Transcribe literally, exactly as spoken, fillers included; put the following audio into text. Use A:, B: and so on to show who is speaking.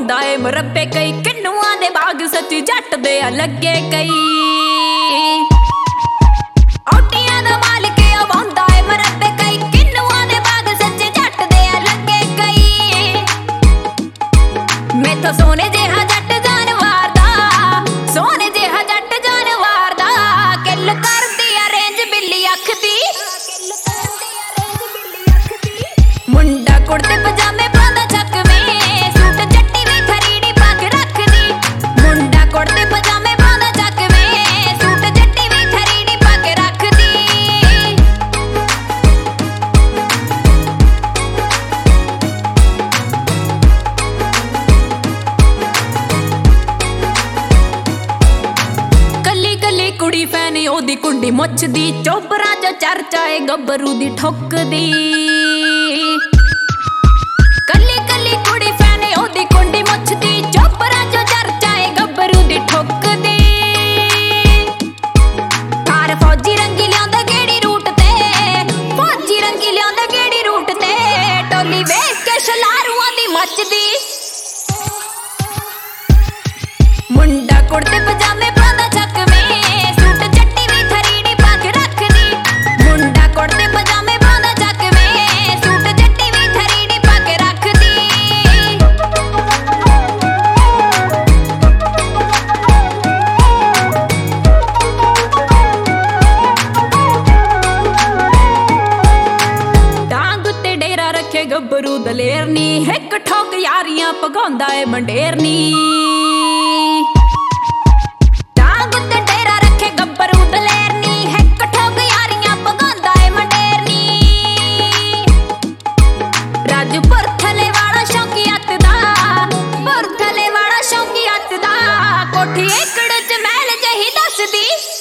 A: पवाउंदा ए मुरब्बे कई किन्नुआं दे बाग सच्ची जट दे आ लगे कई औटियां दा मालिक अवाउंदा ए मुरब्बे कई किन्नुआं दे बाग सच्ची जट दे आ लगे कई मैं तो सोने जेहा जट जानवार दा सोने जेहा जट जानवार दा किल करदी आ रेंज बिल्ली अख दी मुंडा कुड़ते पजामे पांदा चकवे सूट जट्टी वी खरीदी पग रखदी मुंडा कुड़ते पजामे पांदा चकवे सूट जट्टी वी खरीदी पग रखदी कली कली कुड़ी फैन ओदी कुंडी मुछदी चोबरा जो चर्चा ए गब्बरू दी ठुकदी कली कली कुड़ी फैन ओदी कुंडी मुछदी चोबरा जो चर्चा ए गब्बरू दी ठुकदी कार फौजी रंगी लियांदा गेड़ी रूट ते फौजी रंगी लियांदा गेड़ी रूट ते टोली वेख के शलारुआं दी मचदी मुंडा कुड़ते पजामे पांदा चकवे सूट जट्टी वी खरीदी पग रखदी मुंडा कुड़ते पजामे पांदा चकवे सूट जट्टी वी खरीदी पग रखदी डांग उत्ते डेरा रखे गब्बरू दलेरनी हिक ठोक यारियां पगाउंदा ए मंडेरनी डांग उत्ते डेरा रखे गब्बरू दलेरनी हिक ठोक यारियां पगाउंदा ए मंडेरनी राजू पुरथले वाला शौकीअत दा पुरथले वाला शौकीअत दा कोठी एकड़ च महल जही दसदी